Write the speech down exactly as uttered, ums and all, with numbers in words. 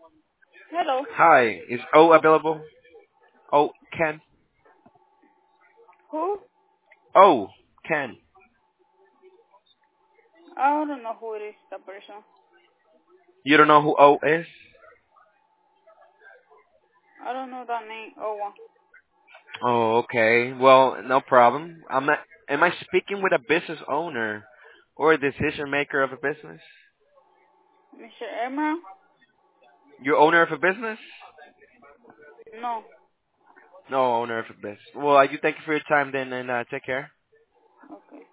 Hello. Hi, is O available? Oh, Ken. Who? Oh, Ken. I don't know who it is, the person. You don't know who O is? I don't know that name. Oh, well. Oh, okay. Well, no problem. I'm not. Am I speaking with a business owner or a decision maker of a business? mister Emra? You're owner of a business? No. No, owner of a business. Well, I do thank you for your time then, and uh, take care. Okay.